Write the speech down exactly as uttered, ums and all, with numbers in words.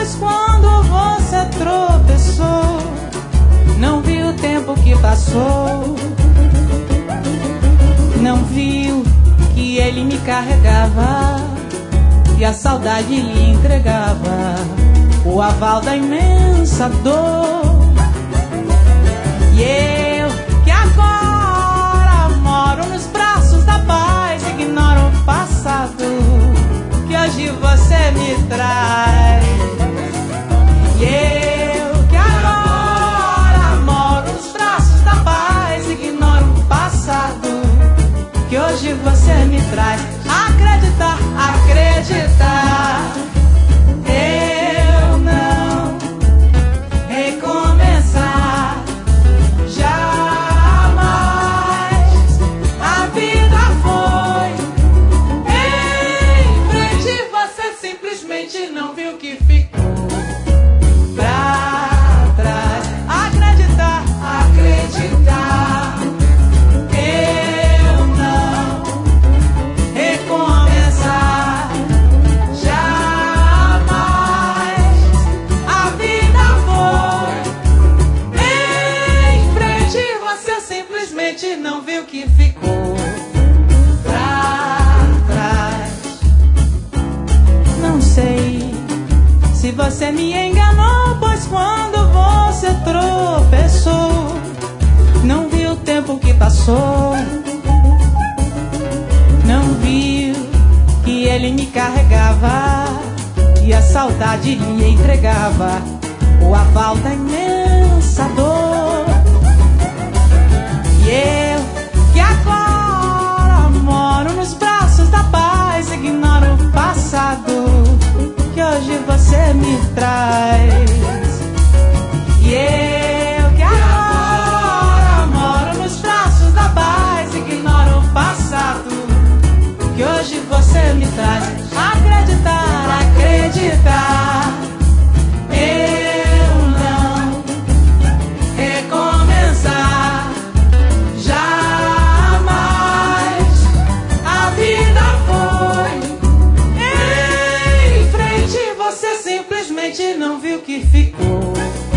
pois quando você tropeçou, não viu o tempo que passou, não viu que ele me carregava e a saudade lhe entregava o aval da imensa dor. E eu que agora moro nos braços da paz, ignoro o passado que hoje você me traz. E eu que agora moro nos braços da paz, ignoro o passado que hoje você me traz. Acreditar, acreditar, eu não recomeçar jamais. A vida foi em frente, você simplesmente não viu que ficou pra trás. Acreditar, acreditar, eu não recomeçar jamais. A vida foi em frente, você simplesmente não viu que ficou pra trás. Não sei se você me enganou, pois quando você tropeçou, não viu o tempo que passou, não viu que ele me carregava e a saudade lhe entregava o aval da imensa dor. E eu que agora moro nos braços da paz, ignoro o passado que hoje você me traz. E eu que agora moro nos braços da paz, ignoro o passado que hoje você me traz. Acreditar, acreditar, eu não recomeçar jamais. A vida foi em frente, você simplesmente não viu que ficou